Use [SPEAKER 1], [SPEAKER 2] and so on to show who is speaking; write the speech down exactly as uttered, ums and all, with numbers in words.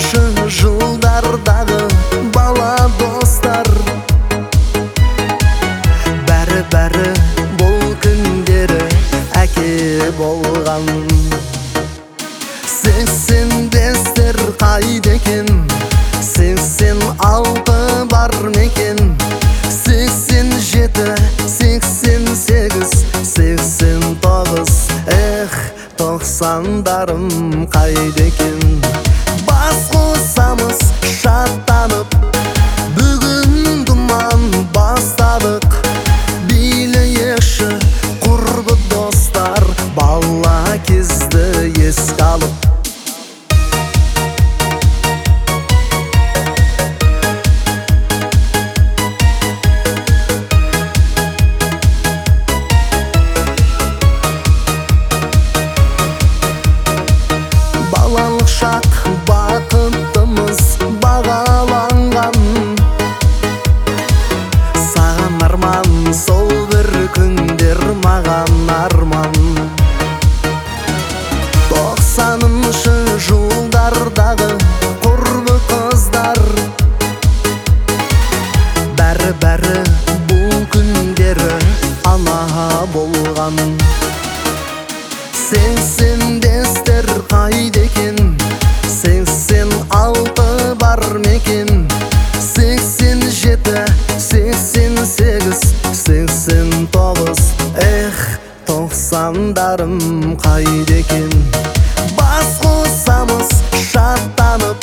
[SPEAKER 1] тоқсаныншы жылдардағы бала достар, бәрі-бәрі бұл күндері әке болған. Сексен бестер қайда екен, сексен алты бар мекен, сексен жеті, сексен сегіз, сексен тоғыз, эх, тоқсандарым қайда екен. Бас қосамыз шаттанып, бүгін думан бастадық. Билейікші құрбы достар, бала кезді еске алып. Балалық шақ бақытымыз бағаланған, саған арман, сол бір күндер маған арман. тоқсаныншы жылдардағы құрбы қыздар, бәрі-бәрі бұл күндері ана болған. Сексен бестер қайда екен, сексен алты бар мекен, сексен жеті, сексен сегіз, сексен тоғыз, эх, тоқсандарым қайда екен. Бас қосамыз шаттанып,